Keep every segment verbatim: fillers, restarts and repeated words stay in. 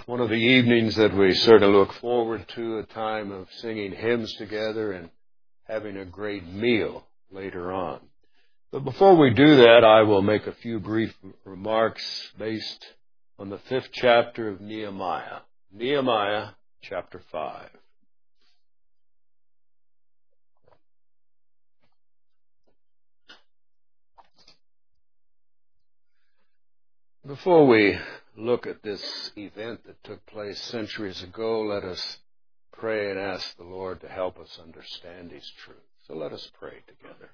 one of the evenings that we certainly look forward to, a time of singing hymns together and having a great meal later on. But before we do that, I will make a few brief remarks based on the fifth chapter of Nehemiah. Nehemiah chapter five. Before we look at this event that took place centuries ago, let us pray and ask the Lord to help us understand His truth. So let us pray together.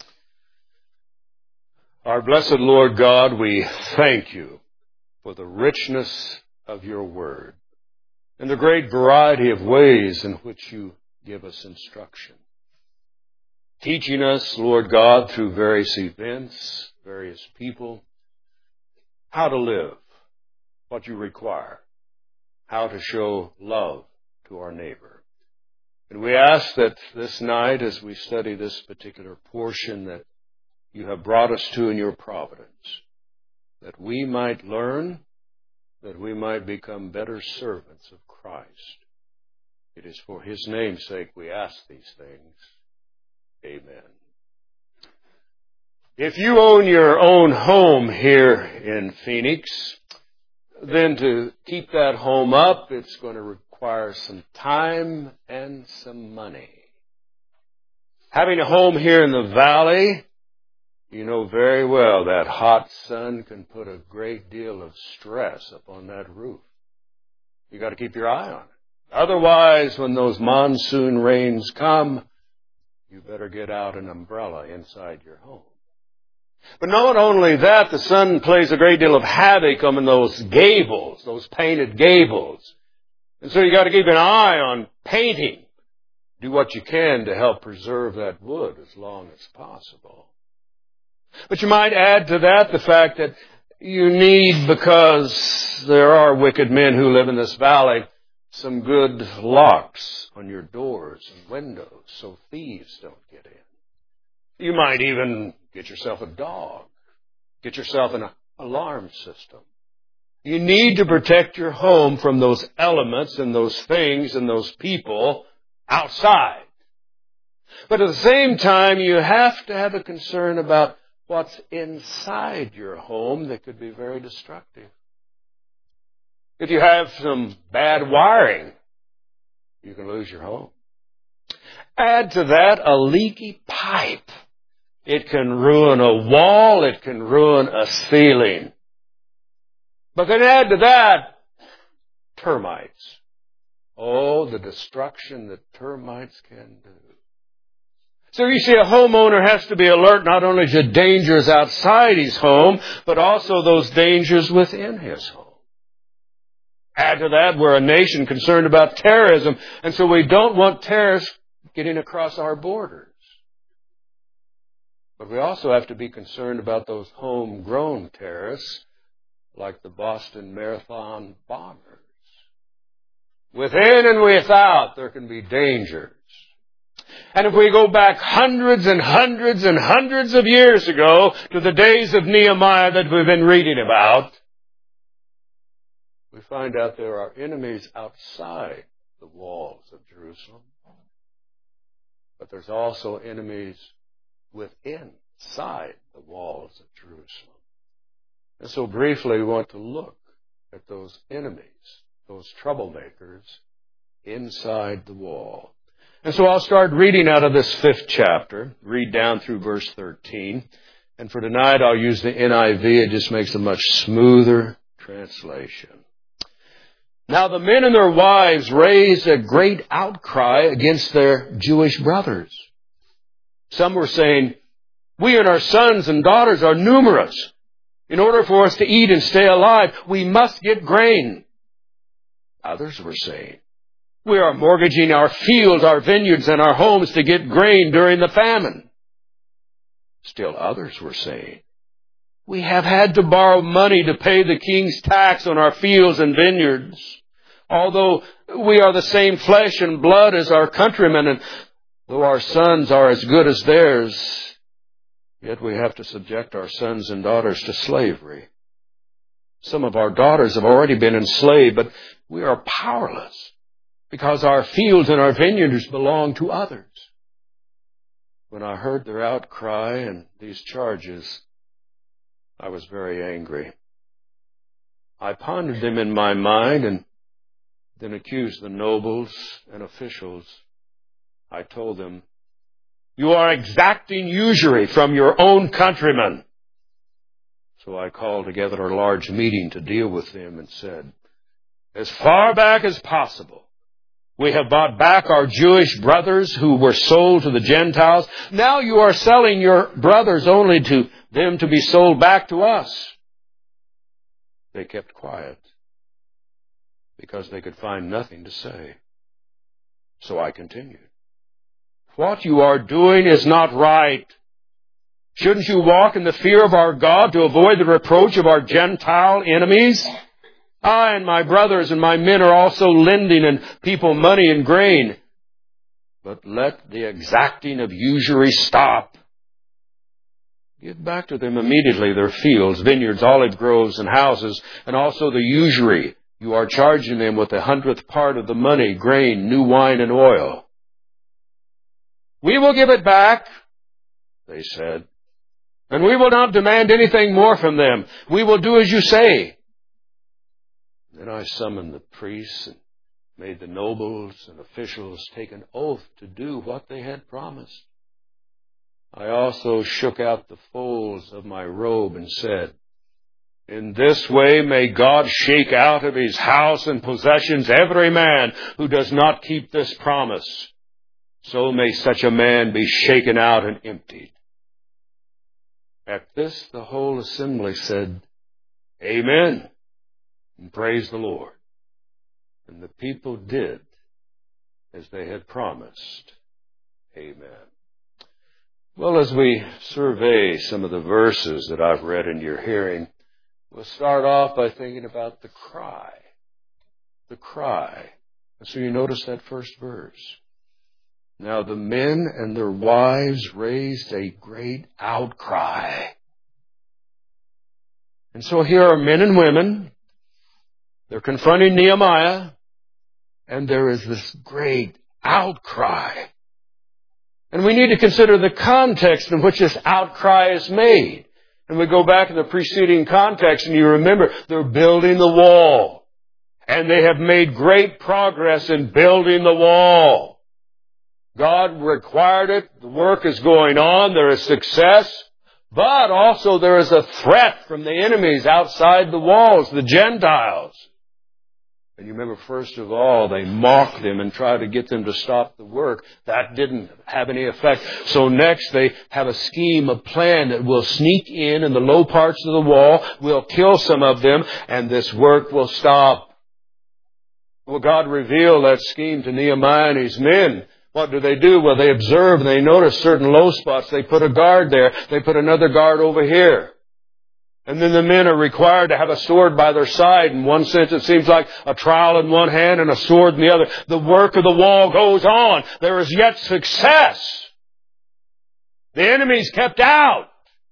Our blessed Lord God, we thank You for the richness of Your word and the great variety of ways in which You give us instruction. Teaching us, Lord God, through various events, various people, how to live, what You require, how to show love to our neighbor. And we ask that this night, as we study this particular portion that You have brought us to in Your providence, that we might learn, that we might become better servants of Christ. It is for His name's sake we ask these things. Amen. If you own your own home here in Phoenix, then to keep that home up, it's going to require some time and some money. Having a home here in the valley, you know very well that hot sun can put a great deal of stress upon that roof. You got to keep your eye on it. Otherwise, when those monsoon rains come, you better get out an umbrella inside your home. But not only that, the sun plays a great deal of havoc on those gables, those painted gables. And so you got to keep an eye on painting. Do what you can to help preserve that wood as long as possible. But you might add to that the fact that you need, because there are wicked men who live in this valley, some good locks on your doors and windows so thieves don't get in. You might even get yourself a dog. Get yourself an alarm system. You need to protect your home from those elements and those things and those people outside. But at the same time, you have to have a concern about what's inside your home that could be very destructive. If you have some bad wiring, you can lose your home. Add to that a leaky pipe. It can ruin a wall. It can ruin a ceiling. But then add to that termites. Oh, the destruction that termites can do. So you see, a homeowner has to be alert not only to dangers outside his home, but also those dangers within his home. Add to that, we're a nation concerned about terrorism, and so we don't want terrorists getting across our borders. But we also have to be concerned about those homegrown terrorists, like the Boston Marathon bombers. Within and without, there can be dangers. And if we go back hundreds and hundreds and hundreds of years ago to the days of Nehemiah that we've been reading about, we find out there are enemies outside the walls of Jerusalem. But there's also enemies within, inside the walls of Jerusalem. And so briefly we want to look at those enemies, those troublemakers inside the wall. And so I'll start reading out of this fifth chapter, read down through verse thirteen. And for tonight I'll use the N I V. It just makes a much smoother translation. Now the men and their wives raised a great outcry against their Jewish brothers. Some were saying, "We and our sons and daughters are numerous. In order for us to eat and stay alive, we must get grain." Others were saying, "We are mortgaging our fields, our vineyards, and our homes to get grain during the famine." Still others were saying, "We have had to borrow money to pay the king's tax on our fields and vineyards. Although we are the same flesh and blood as our countrymen, and though our sons are as good as theirs, yet we have to subject our sons and daughters to slavery. Some of our daughters have already been enslaved, but we are powerless because our fields and our vineyards belong to others. When I heard their outcry and these charges, I was very angry. I pondered them in my mind and then accused the nobles and officials. I told them, "You are exacting usury from your own countrymen." So I called together a large meeting to deal with them and said, "As far back as possible, we have bought back our Jewish brothers who were sold to the Gentiles. Now you are selling your brothers only to them to be sold back to us." They kept quiet because they could find nothing to say. So I continued, "What you are doing is not right. Shouldn't you walk in the fear of our God to avoid the reproach of our Gentile enemies? I and my brothers and my men are also lending and people money and grain. But let the exacting of usury stop. Give back to them immediately their fields, vineyards, olive groves, and houses, and also the usury you are charging them with a hundredth part of the money, grain, new wine, and oil." "We will give it back," they said, "and we will not demand anything more from them. We will do as you say." Then I summoned the priests and made the nobles and officials take an oath to do what they had promised. I also shook out the folds of my robe and said, "In this way may God shake out of his house and possessions every man who does not keep this promise. So may such a man be shaken out and emptied." At this, the whole assembly said, "Amen, and praise the Lord." And the people did as they had promised. Amen. Well, as we survey some of the verses that I've read in your hearing, we'll start off by thinking about the cry. The cry. And so you notice that first verse. "Now the men and their wives raised a great outcry." And so here are men and women. They're confronting Nehemiah, and there is this great outcry. And we need to consider the context in which this outcry is made. And we go back in the preceding context, and you remember they're building the wall. And they have made great progress in building the wall. God required it. The work is going on. There is success. But also there is a threat from the enemies outside the walls, the Gentiles. And you remember, first of all, they mocked them and tried to get them to stop the work. That didn't have any effect. So next they have a scheme, a plan that will sneak in in the low parts of the wall, will kill some of them, and this work will stop. Well, God revealed that scheme to Nehemiah and his men. What do they do? Well, they observe and they notice certain low spots. They put a guard there. They put another guard over here. And then the men are required to have a sword by their side. In one sense, it seems like a trowel in one hand and a sword in the other. The work of the wall goes on. There is yet success. The enemy's kept out.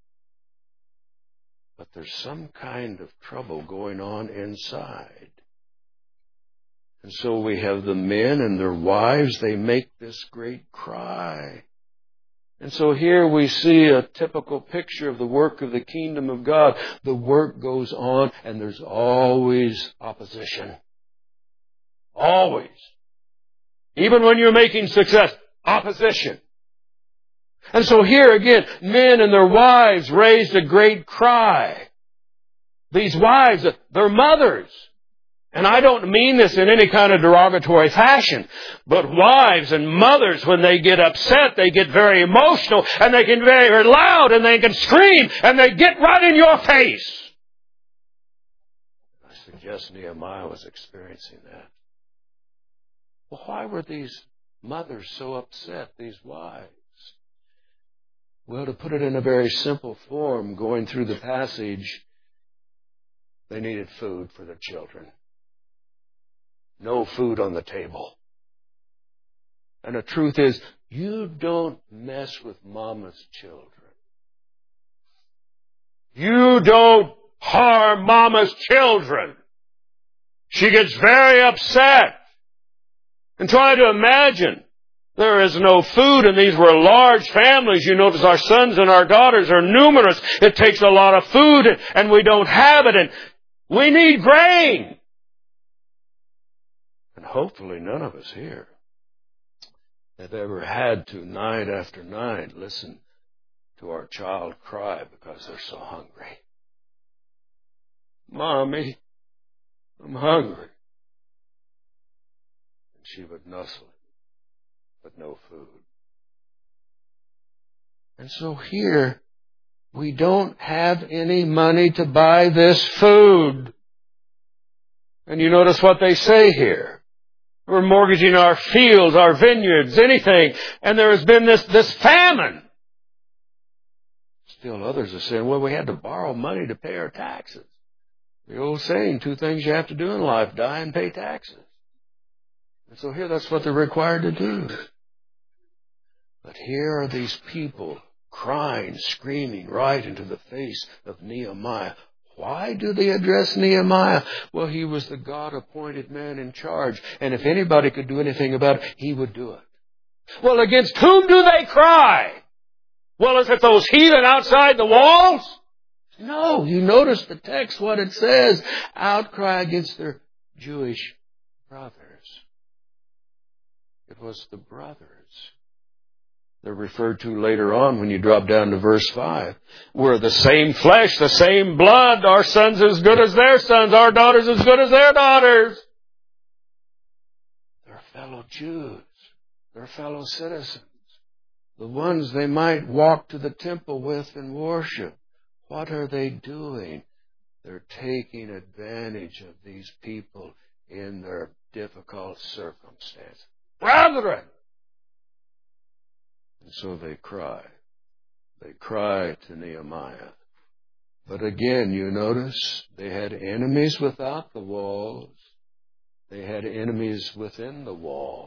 But there's some kind of trouble going on inside. And so we have the men and their wives. They make this great cry. And so here we see a typical picture of the work of the kingdom of God. The work goes on, and there's always opposition. Always. Even when you're making success, opposition. And so here again, men and their wives raised a great cry. These wives, they're mothers. And I don't mean this in any kind of derogatory fashion, but wives and mothers, when they get upset, they get very emotional, and they can be very loud, and they can scream, and they get right in your face. I suggest Nehemiah was experiencing that. Well, why were these mothers so upset, these wives? Well, to put it in a very simple form, going through the passage, they needed food for their children. No food on the table. And the truth is, you don't mess with mama's children. You don't harm mama's children. She gets very upset. And try to imagine, there is no food, and these were large families. You notice our sons and our daughters are numerous. It takes a lot of food, and we don't have it, and we need grain. And hopefully none of us here have ever had to, night after night, listen to our child cry because they're so hungry. Mommy, I'm hungry. And she would nuzzle him, but no food. And so here, we don't have any money to buy this food. And you notice what they say here. We're mortgaging our fields, our vineyards, anything. And there has been this, this famine. Still others are saying, well, we had to borrow money to pay our taxes. The old saying, two things you have to do in life, die and pay taxes. And so here that's what they're required to do. But here are these people crying, screaming right into the face of Nehemiah. Why do they address Nehemiah? Well, he was the God-appointed man in charge. And if anybody could do anything about it, he would do it. Well, against whom do they cry? Well, is it those heathen outside the walls? No, you notice the text, what it says. Outcry against their Jewish brothers. It was the brothers. They're referred to later on when you drop down to verse five. We're the same flesh, the same blood. Our sons as good as their sons. Our daughters as good as their daughters. They're fellow Jews. They're fellow citizens. The ones they might walk to the temple with and worship. What are they doing? They're taking advantage of these people in their difficult circumstance. Brethren! And so they cry. They cry to Nehemiah. But again, you notice, they had enemies without the walls. They had enemies within the walls.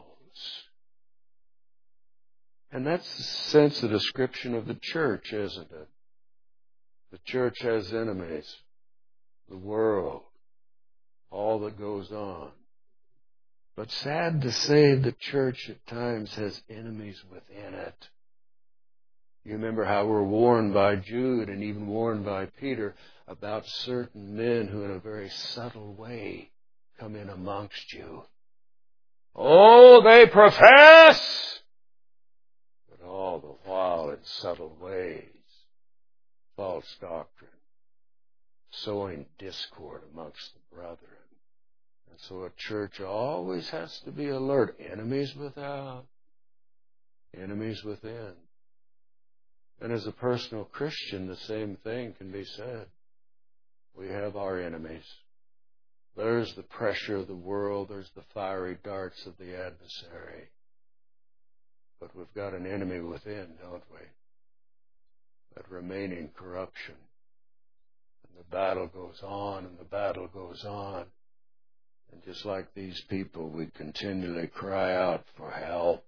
And that's the sense of description of the church, isn't it? The church has enemies. The world. All that goes on. But sad to say, the church at times has enemies within it. You remember how we're warned by Jude and even warned by Peter about certain men who in a very subtle way come in amongst you. Oh, they profess, but all the while in subtle ways, false doctrine, sowing discord amongst the brethren. And so a church always has to be alert. Enemies without, enemies within. And as a personal Christian, the same thing can be said. We have our enemies. There's the pressure of the world. There's the fiery darts of the adversary. But we've got an enemy within, don't we? That remaining corruption. And the battle goes on and the battle goes on. And just like these people, we continually cry out for help.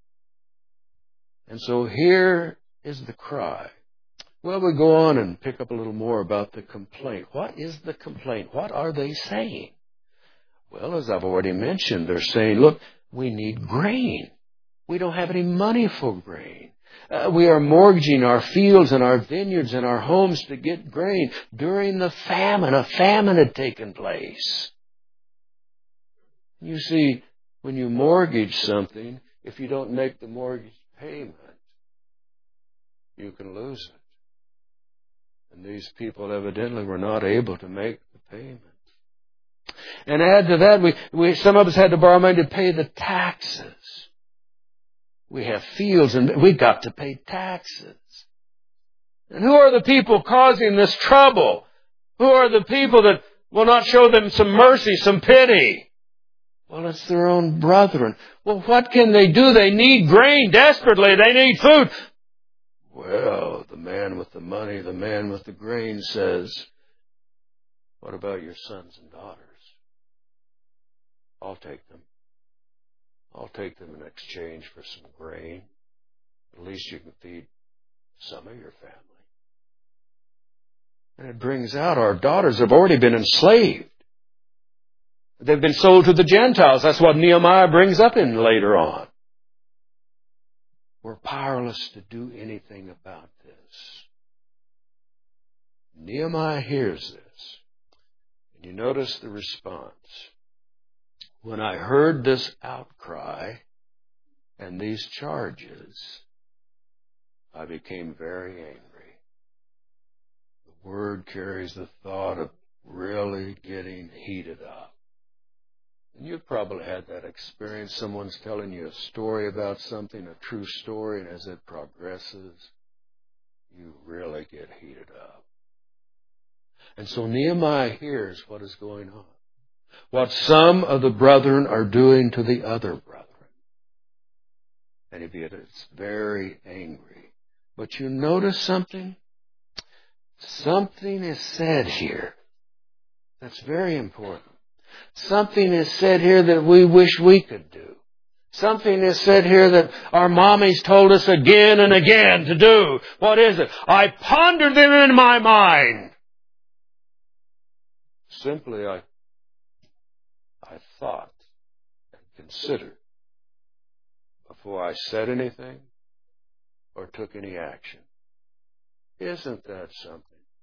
And so here is the cry. Well, we go on and pick up a little more about the complaint. What is the complaint? What are they saying? Well, as I've already mentioned, they're saying, look, we need grain. We don't have any money for grain. Uh, we are mortgaging our fields and our vineyards and our homes to get grain during the famine. A famine had taken place. You see, when you mortgage something, if you don't make the mortgage payment, you can lose it. And these people evidently were not able to make the payment. And add to that, we, we some of us had to borrow money to pay the taxes. We have fields and we've got to pay taxes. And who are the people causing this trouble? Who are the people that will not show them some mercy, some pity? Well, it's their own brethren. Well, what can they do? They need grain desperately. They need food. Well, the man with the money, the man with the grain says, what about your sons and daughters? I'll take them. I'll take them in exchange for some grain. At least you can feed some of your family. And it brings out our daughters have already been enslaved. They've been sold to the Gentiles. That's what Nehemiah brings up in later on. We're powerless to do anything about this. Nehemiah hears this. And you notice the response. When I heard this outcry and these charges, I became very angry. The word carries the thought of really getting heated up. And you've probably had that experience. Someone's telling you a story about something, a true story, and as it progresses, you really get heated up. And so Nehemiah hears what is going on, what some of the brethren are doing to the other brethren. And he gets very angry. But you notice something? Something is said here that's very important. Something is said here that we wish we could do. Something is said here that our mommies told us again and again to do. What is it? I pondered them in my mind. Simply, I, I thought and considered before I said anything or took any action. Isn't that something?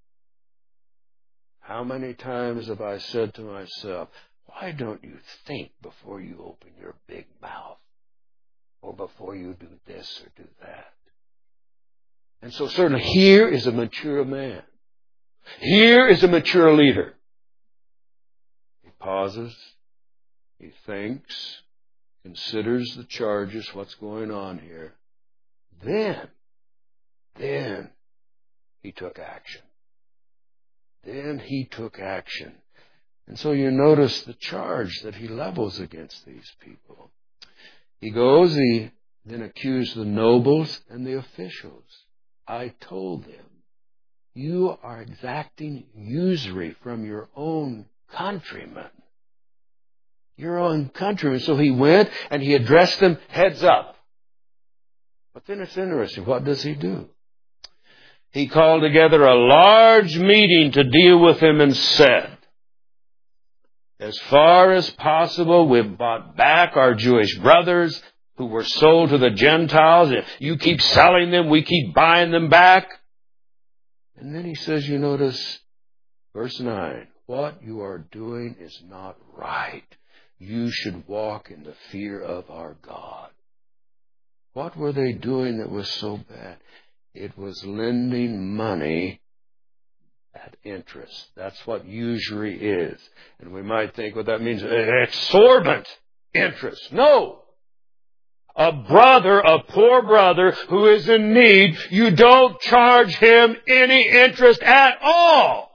How many times have I said to myself, why don't you think before you open your big mouth? Or before you do this or do that? And so certainly here is a mature man. Here is a mature leader. He pauses. He thinks. Considers the charges, what's going on here. Then, then he took action. Then he took action. And so you notice the charge that he levels against these people. He goes, he then accused the nobles and the officials. I told them, you are exacting usury from your own countrymen. Your own countrymen. So he went and he addressed them heads up. But then it's interesting. What does he do? He called together a large meeting to deal with him and said, as far as possible, we've bought back our Jewish brothers who were sold to the Gentiles. You keep selling them, we keep buying them back. And then he says, you notice, verse nine, what you are doing is not right. You should walk in the fear of our God. What were they doing that was so bad? It was lending money at interest. That's what usury is. And we might think, well, that means exorbitant interest. No. A brother, a poor brother who is in need, you don't charge him any interest at all.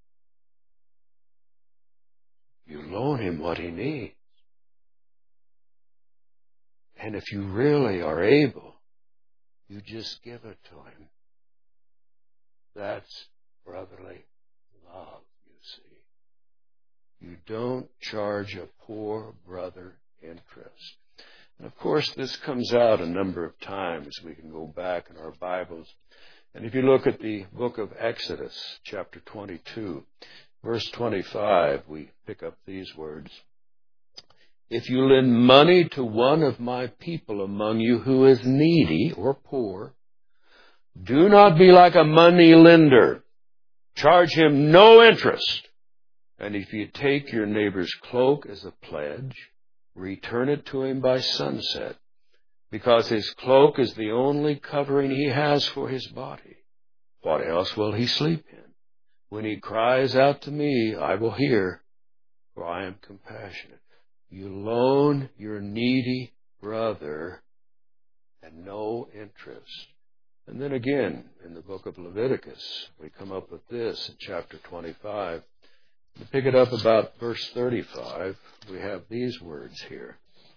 You loan him what he needs. And if you really are able, you just give it to him. That's brotherly love, you see. You don't charge a poor brother interest. And of course, this comes out a number of times. We can go back in our Bibles. And if you look at the book of Exodus, chapter twenty-two, verse twenty-five, we pick up these words. If you lend money to one of my people among you who is needy or poor, do not be like a money lender. Charge him no interest. And if you take your neighbor's cloak as a pledge, return it to him by sunset, because his cloak is the only covering he has for his body. What else will he sleep in? When he cries out to me, I will hear, for I am compassionate. You loan your needy brother at no interest. And then again, in the book of Leviticus, we come up with this in chapter twenty-five. To pick it up about verse thirty-five, we have these words here.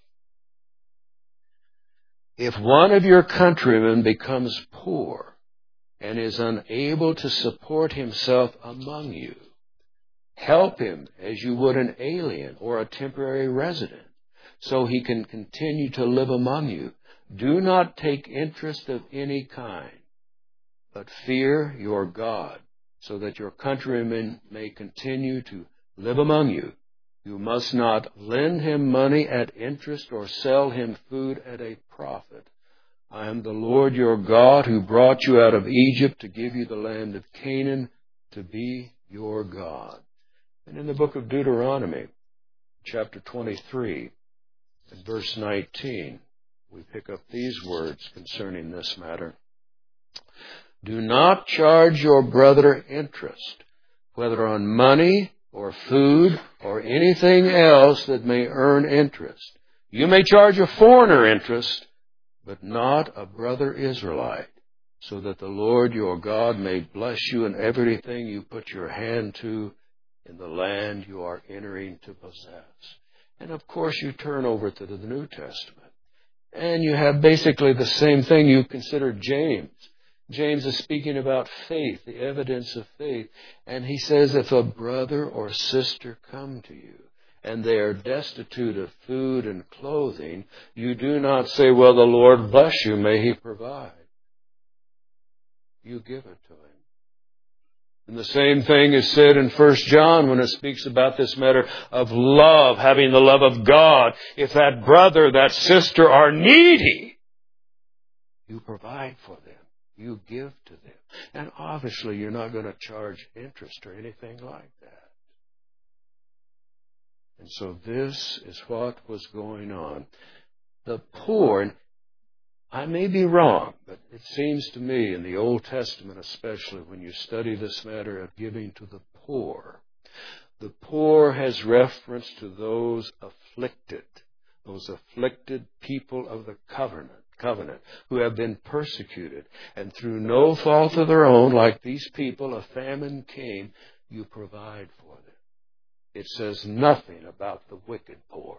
If one of your countrymen becomes poor and is unable to support himself among you, help him as you would an alien or a temporary resident, so he can continue to live among you. Do not take interest of any kind, but fear your God, so that your countrymen may continue to live among you. You must not lend him money at interest or sell him food at a profit. I am the Lord your God who brought you out of Egypt to give you the land of Canaan to be your God. And in the book of Deuteronomy, chapter twenty-three, and verse nineteen, we pick up these words concerning this matter. Do not charge your brother interest, whether on money or food or anything else that may earn interest. You may charge a foreigner interest, but not a brother Israelite, so that the Lord your God may bless you in everything you put your hand to in the land you are entering to possess. And of course you turn over to the New Testament, and you have basically the same thing. You consider James. James is speaking about faith, the evidence of faith. And he says, if a brother or sister come to you, and they are destitute of food and clothing, you do not say, well, the Lord bless you, may He provide. You give it to Him. And the same thing is said in First John when it speaks about this matter of love, having the love of God. If that brother, that sister are needy, you provide for them. You give to them. And obviously you're not going to charge interest or anything like that. And so this is what was going on. The poor, and I may be wrong, but it seems to me in the Old Testament especially when you study this matter of giving to the poor, the poor has reference to those afflicted, those afflicted people of the covenant. covenant, who have been persecuted. And through no fault of their own, like these people, a famine came, you provide for them. It says nothing about the wicked poor.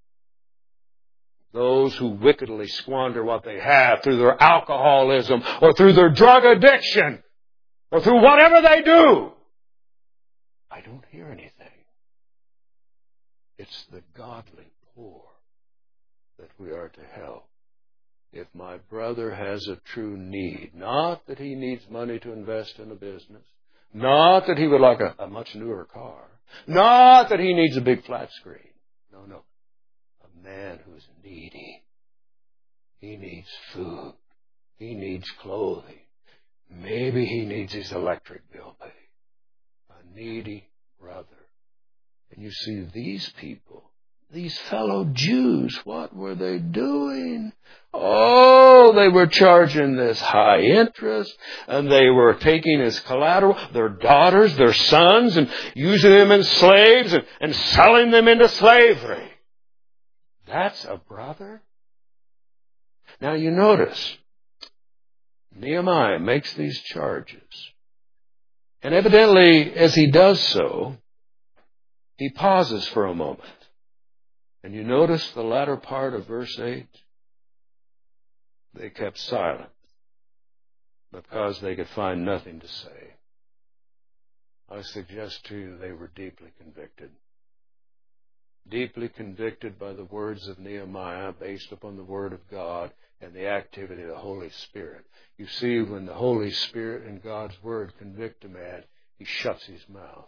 Those who wickedly squander what they have through their alcoholism or through their drug addiction or through whatever they do. I don't hear anything. It's the godly poor that we are to help. If my brother has a true need, not that he needs money to invest in a business, not that he would like a, a much newer car, not that he needs a big flat screen. No, no. A man who's needy. He needs food. He needs clothing. Maybe he needs his electric bill paid. A needy brother. And you see these people, these fellow Jews, what were they doing? Oh, they were charging this high interest, and they were taking as collateral their daughters, their sons, and using them as slaves and, and selling them into slavery. That's a brother? Now you notice, Nehemiah makes these charges. And evidently, as he does so, he pauses for a moment. And you notice the latter part of verse eight? They kept silent because they could find nothing to say. I suggest to you they were deeply convicted. Deeply convicted by the words of Nehemiah based upon the Word of God and the activity of the Holy Spirit. You see, when the Holy Spirit and God's Word convict a man, he shuts his mouth.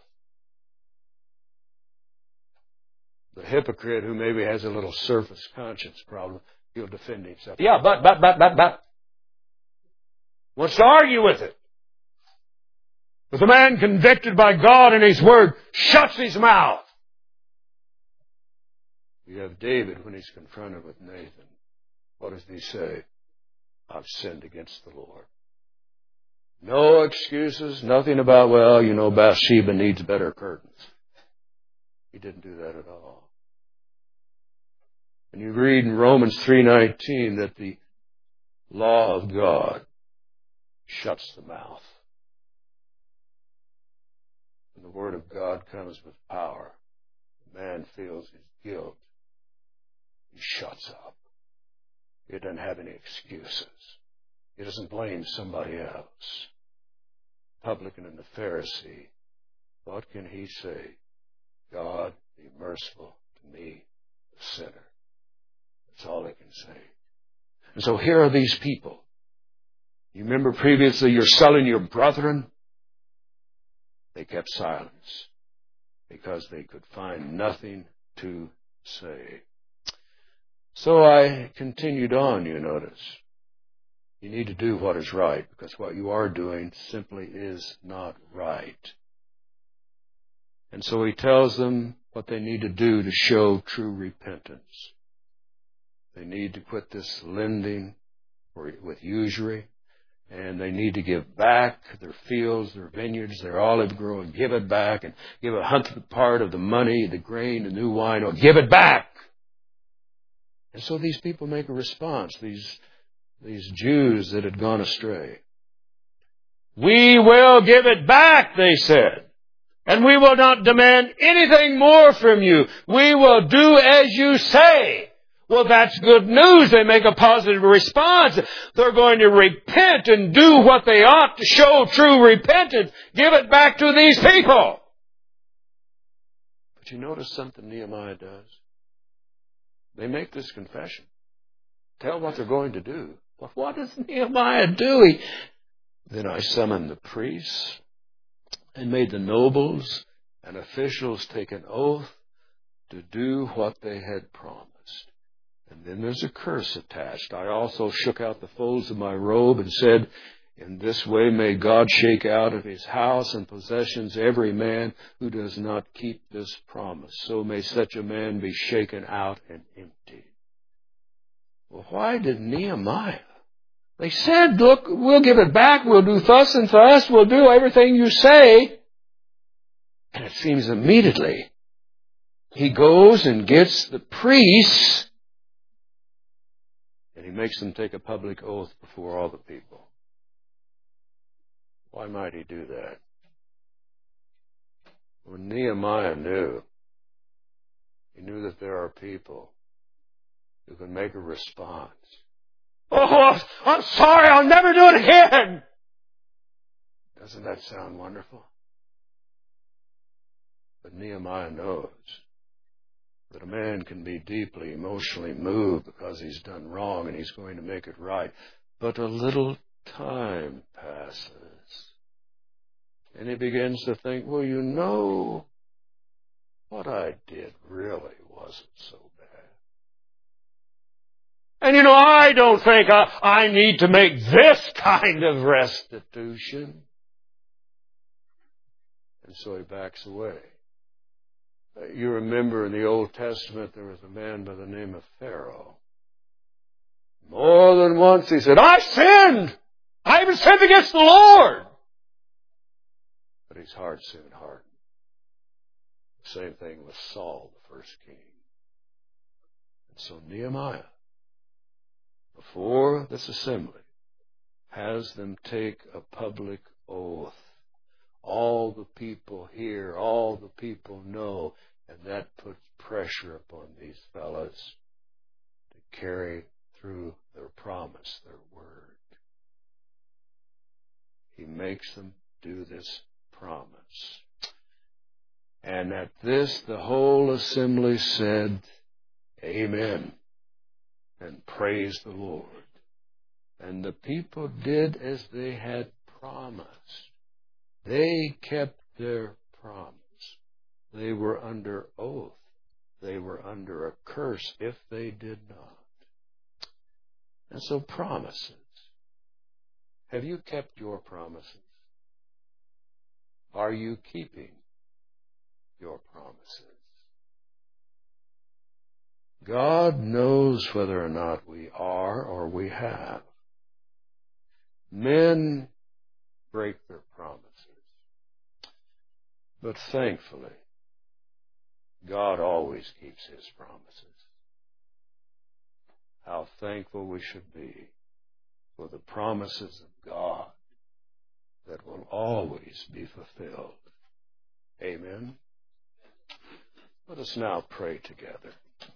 The hypocrite who maybe has a little surface conscience problem, he'll defend himself. Yeah, but, but, but, but, but. Wants to argue with it. But the man convicted by God and His Word shuts his mouth. You have David when he's confronted with Nathan. What does he say? I've sinned against the Lord. No excuses, nothing about, well, you know, Bathsheba needs better curtains. He didn't do that at all. And you read in Romans three nineteen that the law of God shuts the mouth. When the Word of God comes with power, the man feels his guilt. He shuts up. He doesn't have any excuses. He doesn't blame somebody else. Publican and the Pharisee, what can he say? God, be merciful to me, the sinner. That's all he can say. And so here are these people. You remember previously you're selling your brethren? They kept silence. because they could find nothing to say. So I continued on, you notice. You need to do what is right, because what you are doing simply is not right. And so he tells them what they need to do to show true repentance. They need to quit this lending or with usury, and they need to give back their fields, their vineyards, their olive grove, give it back, and give a hundredth part of the money, the grain, the new wine, or give it back. And so these people make a response, these, these Jews that had gone astray. We will give it back, they said. And we will not demand anything more from you. We will do as you say. Well, that's good news. They make a positive response. They're going to repent and do what they ought to show true repentance. Give it back to these people. But you notice something Nehemiah does? They make this confession. Tell what they're going to do. But what does Nehemiah do? He, then I summoned the priests and made the nobles and officials take an oath to do what they had promised. And then there's a curse attached. I also shook out the folds of my robe and said, in this way may God shake out of his house and possessions every man who does not keep this promise. So may such a man be shaken out and emptied. Well, why did Nehemiah? They said, look, we'll give it back. We'll do thus and thus. We'll do everything you say. And it seems immediately he goes and gets the priests and he makes them take a public oath before all the people. Why might he do that? Well, Nehemiah knew. He knew that there are people who can make a response. Oh, I'm sorry, I'll never do it again. Doesn't that sound wonderful? But Nehemiah knows that a man can be deeply emotionally moved because he's done wrong and he's going to make it right. But a little time passes. And he begins to think, well, you know, what I did really wasn't so bad. And you know, I don't think I, I need to make this kind of restitution. And so he backs away. You remember in the Old Testament there was a man by the name of Pharaoh. More than once he said, I sinned! I even sinned against the Lord! But his heart soon hardened. The same thing with Saul, the first king. And so Nehemiah, before this assembly, has them take a public oath. All the people hear, all the people know, and that puts pressure upon these fellows to carry through their promise, their word. He makes them do this promise. And at this, the whole assembly said, Amen, and praised the Lord. And the people did as they had promised. They kept their promise. They were under oath. They were under a curse if they did not. And so promises. Have you kept your promises? Are you keeping your promises? God knows whether or not we are or we have. Men break their promises. But thankfully, God always keeps his promises. How thankful we should be for the promises of God that will always be fulfilled. Amen. Let us now pray together.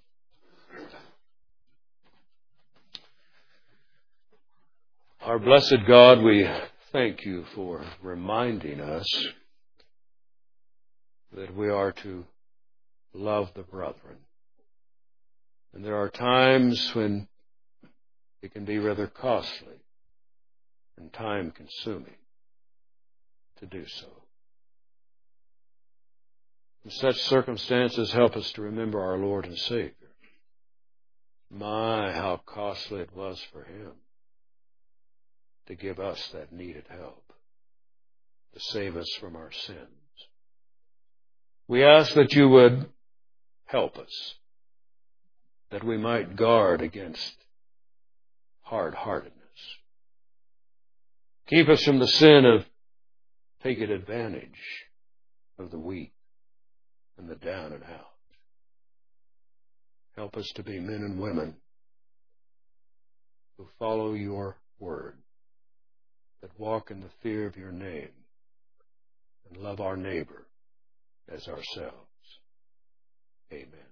Our blessed God, we thank you for reminding us that we are to love the brethren. And there are times when it can be rather costly and time-consuming to do so. In such circumstances, help us to remember our Lord and Savior. My, how costly it was for Him to give us that needed help, to save us from our sins. We ask that you would help us, that we might guard against hard-heartedness. Keep us from the sin of taking advantage of the weak and the down and out. Help us to be men and women who follow your word, that walk in the fear of your name, and love our neighbor as ourselves. Amen.